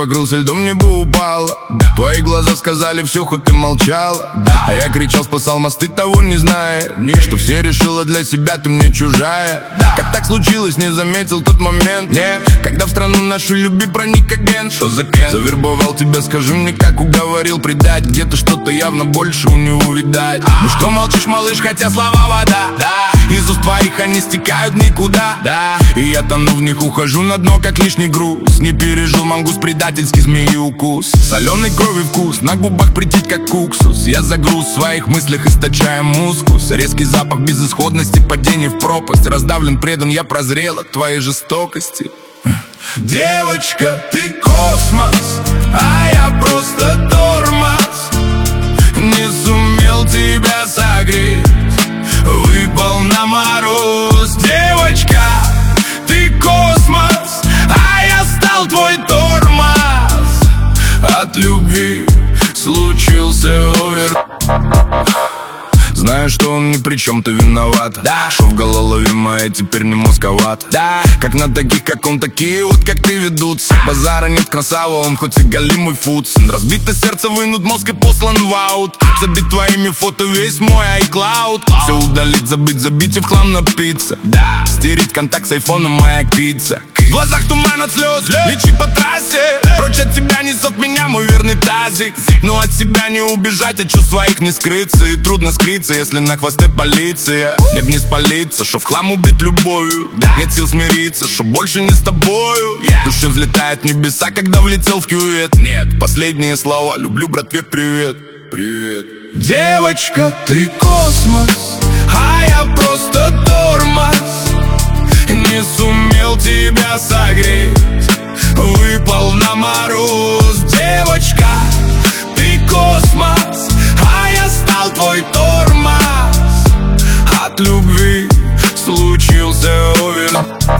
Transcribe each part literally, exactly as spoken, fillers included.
покрылся льдом, небо упало. Твои глаза сказали все, хоть ты молчала. А я кричал, спасал мосты, того не зная, что все решила для себя, ты мне чужая. Как так случилось, не заметил тот момент, нет, когда в страну нашу любви проник агент. Что за кен? Завербовал тебя, скажи мне, как уговорил предать. Где-то что-то явно больше у него видать. Ну что молчишь, малыш, хотя слова вода, да. Из уст твоих они стекают никуда, да. И я тону в них, ухожу на дно, как лишний груз. Не пережил мангус, предательский змеи укус. Соленой крови вкус, на губах притить, как уксус. Я загруз в своих мыслях, источая мускус. Резкий запах безысходности, падение в пропасть. Раздавлен, предан, я прозрел от твоей жестокости. Девочка, ты космос, а я просто тормоз. Не сумел тебя согреть, выпал на мороз. Девочка, ты космос, а я стал твой тормоз. От любви случился овер. Знаешь, что он ни при чем, ты виноват. Да. Что в голове моя теперь не мозговат. Да. Как на таких, как он, такие вот, как ты, ведутся. Базара нет, красава, он хоть и галимый фудс. Разбито сердце, вынут мозг и послан в аут. Забит твоими фото весь мой iCloud. Все удалить, забыть, забить и в хлам напиться. Да. Стереть контакт с айфоном, моя пицца. В глазах туман от слез, лечи по трассе. Прочь от тебя несет меня мой верный тазик. Но от себя не убежать, от чувств своих не скрыться. И трудно скрыться, если на хвосте полиция. Нет, не спалиться, шо в хлам убить любовью. Нет сил смириться, шо больше не с тобою. Душа взлетает в небеса, когда влетел в кювет. Нет, последние слова, люблю, братве, привет. Привет. Девочка, ты космос, а я просто тормоз. Не сумел тебя согреть, выпал на мороз. Девочка, ты космос, а я стал твой тормоз. От любви случился овер.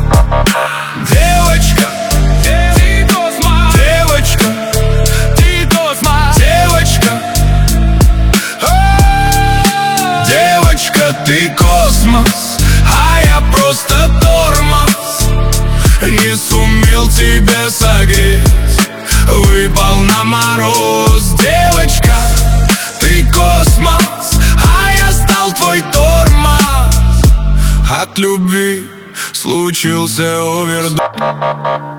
Девочка, ты космос. Девочка, ты космос. Девочка, девочка, ты космос, а я просто тормоз. Не сумел тебя согреть, выпал на мороз. Девочка, ты космос, а я стал твой тормоз. От любви случился овердоз.